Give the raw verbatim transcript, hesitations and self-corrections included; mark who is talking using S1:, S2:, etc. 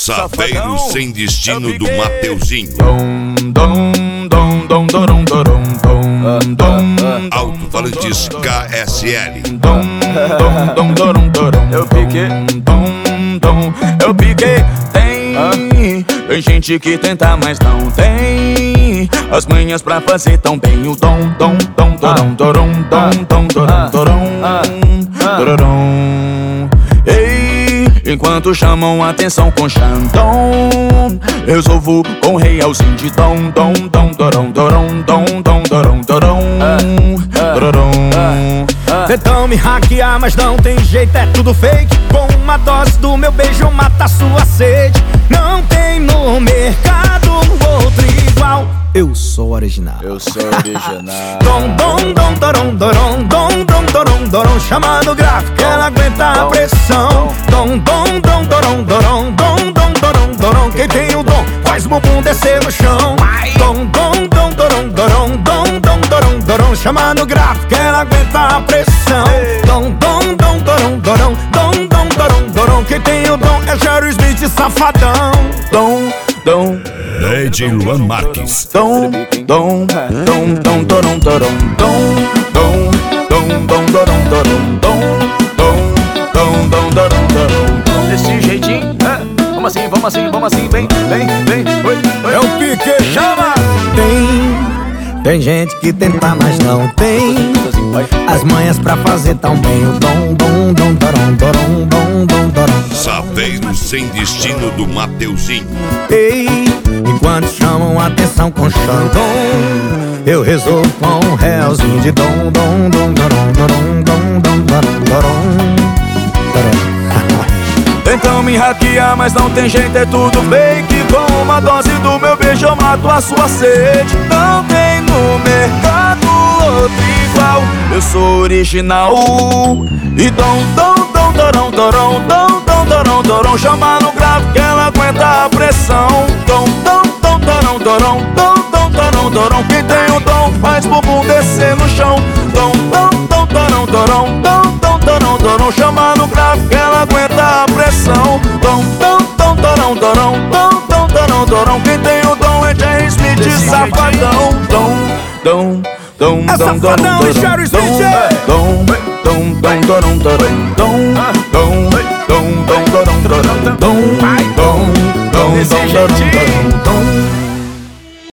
S1: Saveiro sem destino do Mateuzinho. Alto-falantes K S L.
S2: Eu piquei, eu piquei. Tem, tem gente que tenta, mas não tem as manhas pra fazer tão bem o dom, dom, dom, dorom, dorom, dom, dom, dorom, dorom, dorom. Ei, enquanto chamam a atenção com Xandão, resolvo com realzinho de dom, dom, dom, dorom, dorom, dom, dom, dorom, dorom, dorom.
S3: Tentam me hackear, mas não tem jeito, é tudo fake. Com uma dose do meu beijo mata sua sede. Não tem no mercado outro igual. Eu sou original.
S2: Eu sou original.
S3: Dom, dom, dom, dorom, dorom, dom, dom, dorom, dorom. Chamando gráfico, ela aguenta a pressão. Dom, dom, dom, dorom, dorom, dom, dom, dorom, dorom. Quem tem o dom faz o bumbum descer no chão. Dom, dom, dom, dorom, dorom, dom, dom, dorom, dorom. Chamando gráfico, ela aguenta a pressão. Dom, dom, dom, dorom, dorom, dom, dom, dorom, dorom. Quem tem o dom é Jerry Smith, safadão. Dom, dom,
S1: D J Luan Marques.
S2: dom, dom, dom, dom, dorom, dorom, dom, dom, dom, dom, dorom, dorom, dom, dom, dom, dom, dorom, dorom. Desse jeitinho, é? Vamos assim, vamos assim, vamos assim, vem, vem, vem.
S3: é o pique, chama! Tem, tem gente que tenta, mas não tem as manhas pra fazer tão bem o dom, dom, dom, dorom, dorom, dom, dom, dorom.
S1: Saveiro sem destino do Mateuzinho.
S3: Ei, enquanto chamam a atenção com Xandão, eu resolvo com um realzinho de dom, dom, dom, dorom, dorom, dom, dom, dorom, dorom, dorom.
S2: Tentam me hackear, mas não tem jeito, é tudo fake. Com uma dose do meu beijo eu mato a sua sede. Não tem no mercado outro igual. Eu sou original. E dom, dom, dom, dorom, dorom, dom, dom, dorom, dorom. Chama no grave que ela aguenta a pressão. Dom, dom, dom, dorom, dorom, dom, dom, dorom, dorom. Quem tem o dom faz bumbum descer no chão. Dom, dom, dom, dorom, dorom, dom, dom, dorom, dorom. Chama no grave que ela aguenta a pressão. Dom, dom, dom, dorom, dorom, dom, dom, dorom, dorom. Quem tem o dom é Jerry Smith, safadão. Dom, dom, dom,
S3: É
S2: dom, dorom,
S3: safadão e Jerry Smith.
S2: dom, dom, dom, dorom, dorom, dom, dom, dom, dom, dorom, dorom, dom, dom, dom, dom, dorom, dorom, dom.